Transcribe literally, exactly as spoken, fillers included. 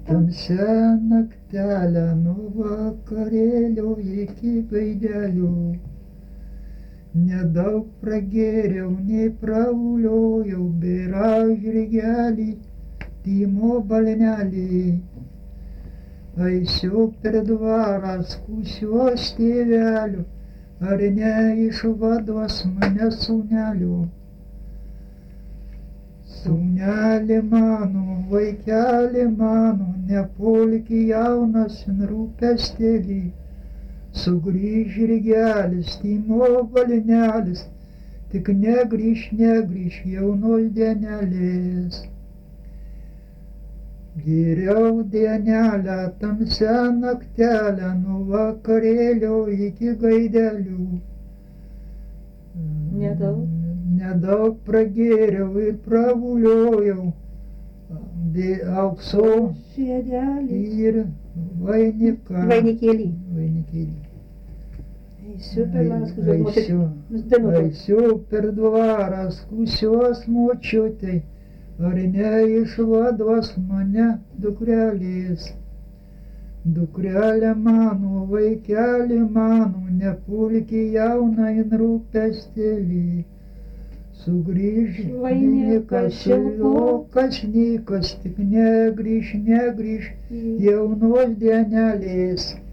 Tamsią naktelę nuo vakarėlio iki gaidelio. Nedaug pragėriau, nei prauliojau, bėra žirgelį, Timo balnelį. Eisiu per dvarą, skųsiuos tėveliu, ar neišvaduos mane sūneliu. Sūneli mano, vaikeli mano, nepulk jaunas rūpestelį. Sugrįž žirgelis, Timo balnelis, tik negrįž, negrįž jaunos dienelės. Geriau dienelę, tamsią naktelę, nuo vakarėlio iki gaidelių. Nedaug. Nedaug pragėriau ir pravuliojau, be aukso Žiedelį. ir vainiką. Vainikėlį. Vainikėlį. Eisiu per mano skūsios močiutė. Eisiu, Nusdanukai. eisiu per dvarą, skūsios močiutei, ar neišvaduos mane dukrelės. Dukrelė mano, vaikeli mano, nepulk jaunai rūpestelį. Sugrįž Vainikas šilkokas nykas, tik negrįž, negrįž jaunos dienelės.